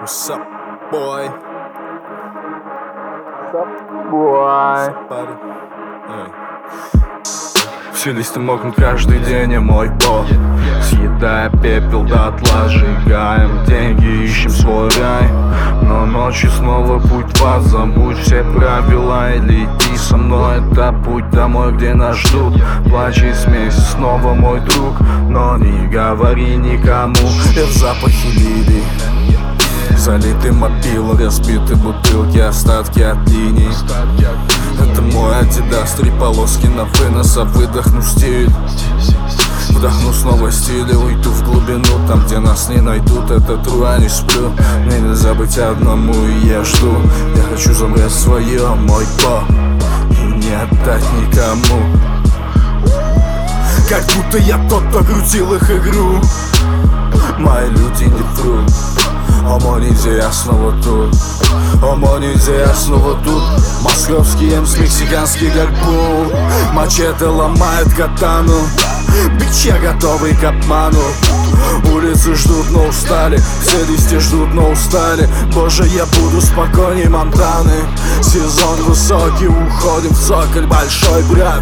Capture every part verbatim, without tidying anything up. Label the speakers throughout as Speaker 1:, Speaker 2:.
Speaker 1: What's up, boy?
Speaker 2: What's up, boy?
Speaker 1: Buddy? Эй.
Speaker 3: Все листы мокнут каждый день, и мой бог, съедая пепел дотла, сжигаем деньги, ищем свой рай. Но ночью снова путь в ад, забудь все правила и лети со мной. Это путь домой, где нас ждут плач и смесь, снова мой друг. Но не говори никому.
Speaker 1: Я в запахе лилий, залитый мобил, разбиты бутылки, остатки от линий. Это мой Адидас, три полоски на вынос, а выдохну стиль. Вдохну снова стиль и уйду в глубину, там, где нас не найдут. Это true, я не сплю, мне нельзя быть одному, и я жду. Я хочу забрать свое, мой бог, и не отдать никому. Как будто я тот, кто крутил их игру. Мои люди не врут. О, мой ниндзя, я снова тут. О, мой ниндзя, я снова тут. Московский эмс, мексиканский гарпун. Мачете ломает катану. Бич, я готовый к обману. Улицы ждут, но устали. Все листья ждут, но устали. Боже, я буду спокойней Монтаны. Сезон высокий, уходим в цоколь, большой брат.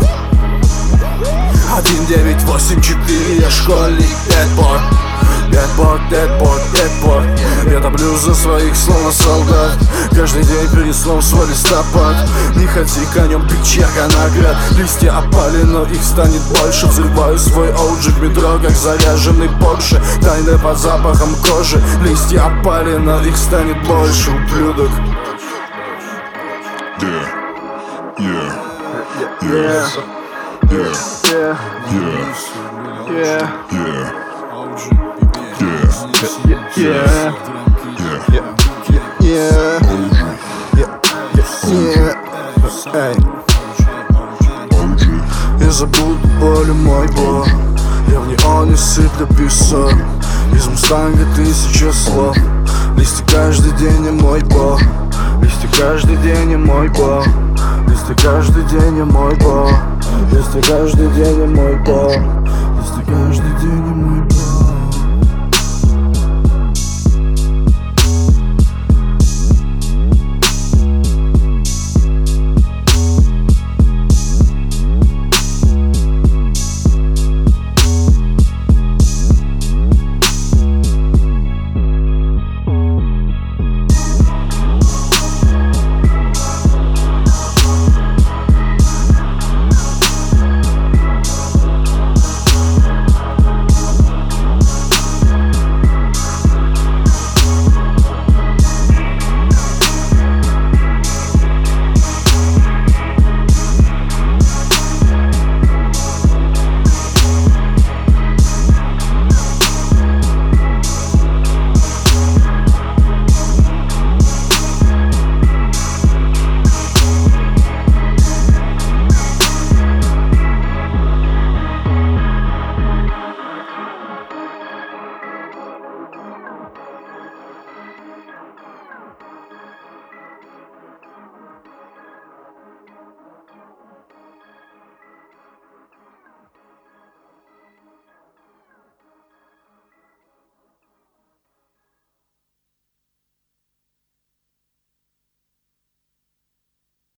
Speaker 1: Один девять восемь четыре, я школьник, Дэдбой. Дэдбой, Дэдбой, Дэдбой. Я топлю за своих словно солдат. Каждый день перед сном свой листопад. Не ходи конем, бич, я коноград. Листья опали, но их станет больше. Взрываю свой оуджи в метро, как заряженный Порше. Тайны под запахом кожи. Листья опали, но их станет больше, ублюдок.
Speaker 4: Yeah, yeah,
Speaker 2: Yeah,
Speaker 4: yeah,
Speaker 2: yeah,
Speaker 4: yeah,
Speaker 2: yeah,
Speaker 4: yeah,
Speaker 2: yeah,
Speaker 4: yeah,
Speaker 2: yeah,
Speaker 4: yeah.
Speaker 2: yeah, yeah. Эй.
Speaker 1: Я забуду боль, мой бог. Я в неоне сыплю песок. Из мустанга тысяча слов. Листья каждый день, я мой бог. Листья каждый день, я мой бог. Листья каждый день, я мой бог. Листья каждый день, я мой бог. Листья каждый день, я мой бог.